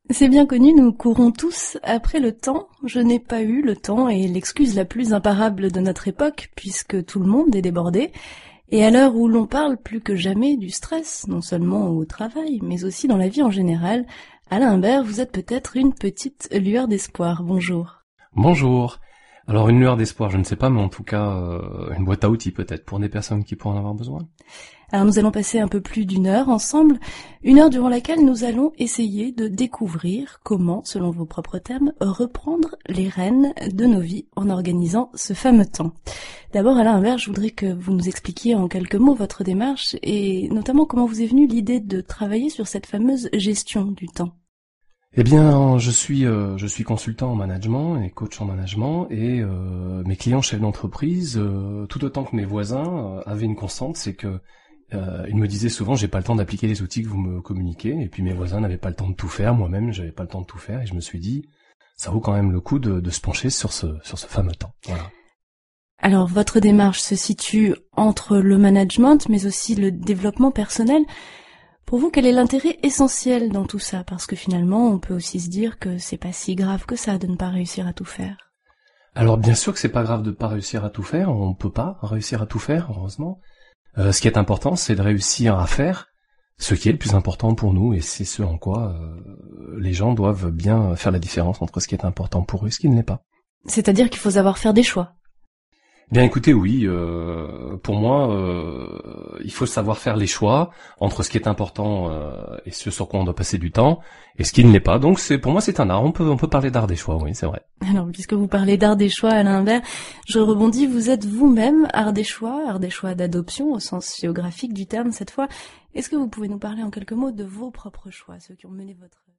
C'est bien connu, nous courons tous après le temps. Je n'ai pas eu le temps est l'excuse la plus imparable de notre époque, puisque tout le monde est débordé. Et à l'heure où l'on parle plus que jamais du stress, non seulement au travail, mais aussi dans la vie en général, Alain Imbert, vous êtes peut-être une petite lueur d'espoir. Bonjour. Bonjour. Alors une lueur d'espoir, je ne sais pas, mais en tout cas une boîte à outils peut-être pour des personnes qui pourraient en avoir besoin. Alors nous allons passer un peu plus d'une heure ensemble, une heure durant laquelle nous allons essayer de découvrir comment, selon vos propres termes, reprendre les rênes de nos vies en organisant ce fameux temps. D'abord, Alain Imbert, je voudrais que vous nous expliquiez en quelques mots votre démarche et notamment comment vous est venue l'idée de travailler sur cette fameuse gestion du temps. Eh bien, je suis consultant en management et coach en management et mes clients chefs d'entreprise, tout autant que mes voisins, avaient une constante, c'est que ils me disaient souvent j'ai pas le temps d'appliquer les outils que vous me communiquez, et puis mes voisins n'avaient pas le temps de tout faire, moi-même j'avais pas le temps de tout faire, et je me suis dit ça vaut quand même le coup de se pencher sur ce fameux temps. Voilà. Alors votre démarche se situe entre le management mais aussi le développement personnel. Pour vous, quel est l'intérêt essentiel dans tout ça? Parce que finalement, on peut aussi se dire que c'est pas si grave que ça de ne pas réussir à tout faire. Alors bien sûr que c'est pas grave de pas réussir à tout faire, on peut pas réussir à tout faire, heureusement. Ce qui est important, c'est de réussir à faire ce qui est le plus important pour nous, et c'est ce en quoi les gens doivent bien faire la différence entre ce qui est important pour eux et ce qui ne l'est pas. C'est-à-dire qu'il faut savoir faire des choix. Bien écoutez, oui, pour moi, il faut savoir faire les choix entre ce qui est important et ce sur quoi on doit passer du temps, et ce qui ne l'est pas. Donc pour moi c'est un art, on peut parler d'art des choix, oui, c'est vrai. Alors, puisque vous parlez d'art des choix, Alain Imbert, je rebondis, vous êtes vous-même art des choix d'adoption au sens géographique du terme cette fois. Est-ce que vous pouvez nous parler en quelques mots de vos propres choix, ceux qui ont mené votre